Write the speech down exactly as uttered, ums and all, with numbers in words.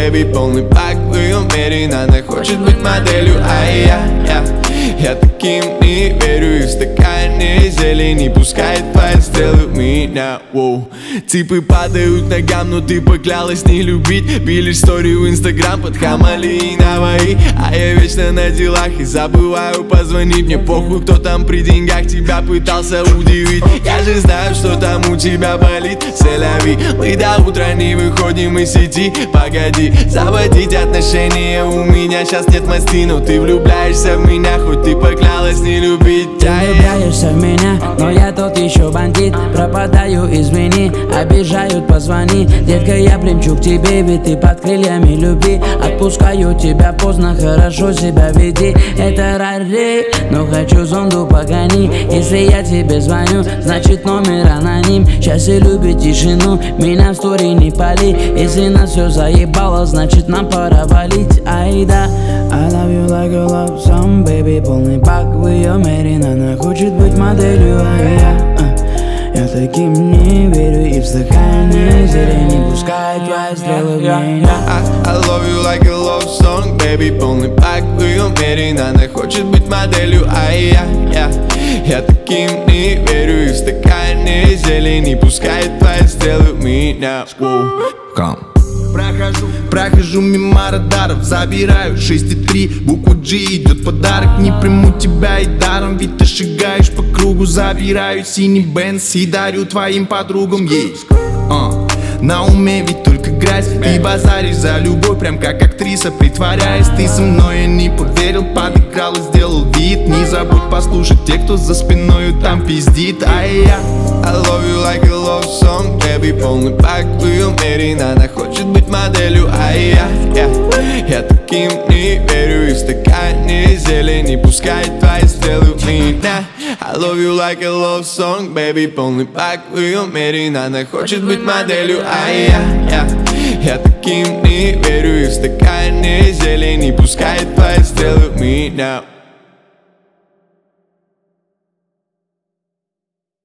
baby, полный пак в ее уверена, она хочет быть моделью, а я, я Я таким не верю, и в стакане зелени пускает твои стрелы в меня. Воу. Типы падают ногам, но ты поклялась не любить. Пилишь историю в инстаграм под Хамали и Наваи. А я вечно на делах и забываю позвонить. Мне похуй, кто там при деньгах тебя пытался удивить. Я же знаю, что там у тебя болит. Селяви, мы до утра не выходим из сети. Погоди, заводить отношения у меня сейчас нет масти. Но ты влюбляешься в меня, хоть ты поклялась не любить. Ты влюбляешься в меня, но я тот еще бандит. Пропадаю, извини, обижают, позвони. Детка, я примчу к тебе, ведь ты под крыльями любви. Отпускаю тебя поздно, хорошо себя веди. Это рари, но хочу зонду погони. Если я тебе звоню, значит номер аноним. Счастье любит тишину, меня в стори не пали. Если нас все заебало, значит нам пора валить. Айда, I love you like a love song, baby. Полный пак в ее мерин, она хочет быть моделью, а я а, Я таким не верю, и в стакане зелени пускает твои стрелы в меня. I love you like a love song, baby. Полный пак в ее мерин, она хочет быть моделью, а я, я Я таким не верю, и в стакане зелени пускает твои стрелы в меня. Come. Прохожу, прохожу мимо радаров, забираю шесть и три, букву G, идет подарок. Не приму тебя и даром, ведь ты шагаешь по кругу. Забираю синий Бенз и дарю твоим подругам ей. uh. На уме ведь только грязь, и базаришь за любовь, прям как актриса, притворяясь. Ты со мной, я не поверил, подыграл и сделал вид. Не забудь послушать те, кто за спиною там пиздит, а я I love you like a love song, baby. Полный пак в ее мерин, она хочет быть моделью, а я, я Я таким не верю, и в стакане зелени пускает твои стрелы в меня. I love you like a love song, baby. Полный пак в ее мерин, она хочет быть моделью, а я, я Я таким не верю, и в стакане зелени пускает твои стрелы в меня.